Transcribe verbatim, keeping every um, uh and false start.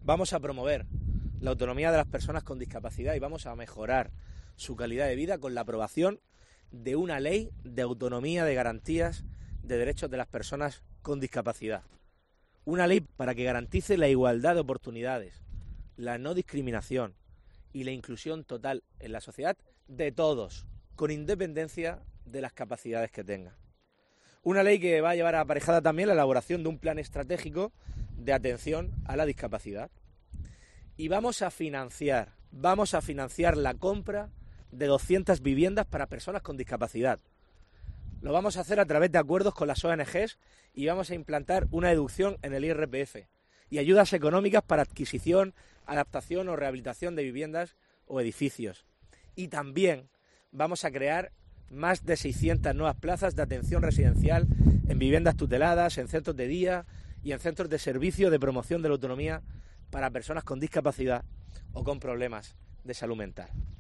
Vamos a promover la autonomía de las personas con discapacidad y vamos a mejorar su calidad de vida con la aprobación de una ley de autonomía, de garantías de derechos de las personas con discapacidad. Una ley para que garantice la igualdad de oportunidades, la no discriminación y la inclusión total en la sociedad de todos, con independencia de las capacidades que tengan. Una ley que va a llevar aparejada también la elaboración de un plan estratégico de atención a la discapacidad. Y vamos a financiar, vamos a financiar la compra de doscientas viviendas para personas con discapacidad. Lo vamos a hacer a través de acuerdos con las O N Ges y vamos a implantar una deducción en el I R P F y ayudas económicas para adquisición, adaptación o rehabilitación de viviendas o edificios. Y también vamos a crear más de seiscientas nuevas plazas de atención residencial en viviendas tuteladas, en centros de día y en centros de servicio de promoción de la autonomía para personas con discapacidad o con problemas de salud mental.